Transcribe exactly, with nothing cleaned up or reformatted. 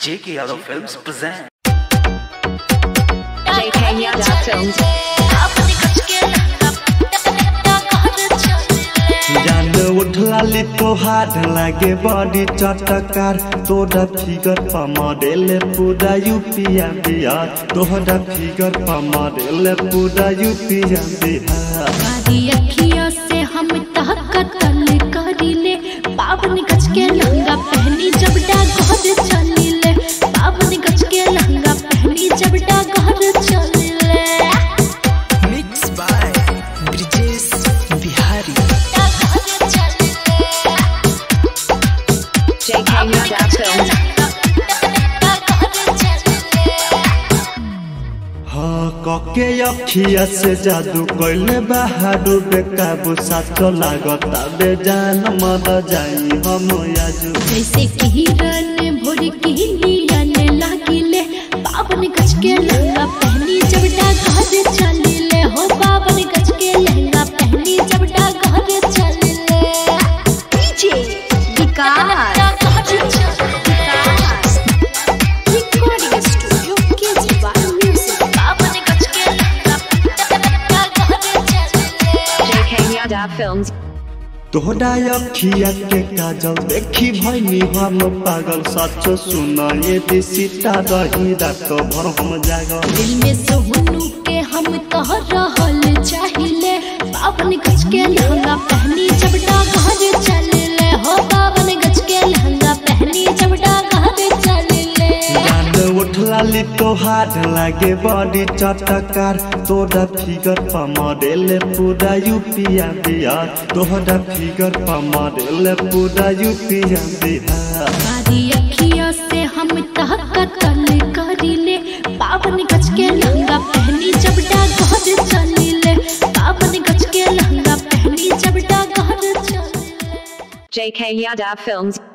J K Yadav Films present. J K Yadav Films. जान उठला ली तोहार लागे बड़ी चटकार तोड़ा फिगर पा मॉडल पूरा यूपिया बिहार तोहरा फिगर पा मॉडल पूरा यूपिया बिहार बारी अखियों से हम तहकतल करीले पावन गज के लहंगा पहनी जब डागर चलीले पावन गज के लहंगा पहनी जब डागर चलीले Mixed by Brijesh Bihari. J K Yadav Films. हाँ कके अखिया से जादू कैले बहादुर बेकाबू साचो लागता बेजान मर जाई हम आजू जैसे किरण भोर की लियाने लागिले पावन गज के लहंगा पहनी जब डागर चलीले हो पावन गज के लहंगा पहनी जब डागर चलीले डीजे विकास रिकॉर्डिंग स्टूडियो केजीवा म्यूजिक पावन गज के लहंगा डागर चलीले J K Yadav Films. तोहरा अखिया के काजल देखी भैनी हम पागल सचो सुना ये दिसीता रही रात भर हम जागल दिल में सोहनू के हम कह रहल चाहिए पावन गज के लहंगा पहनी जब डागर चलीले हो पावन गज के लहंगा पहनी जब डागर चलीले जान उठला ली तोहार लागे बड़ी चटकार तोड़ा फिगर पा मॉडल पूरा यूपिया बिहार तोहरा फिगर पा मॉडल पूरा यूपिया बिहार बारी अखियों से हम तहकतल करीले पावन गज के लहंगा पहनी जब डागर चलीले पावन गज के लहंगा पहनी जब डागर चलीले J K Yadav Films.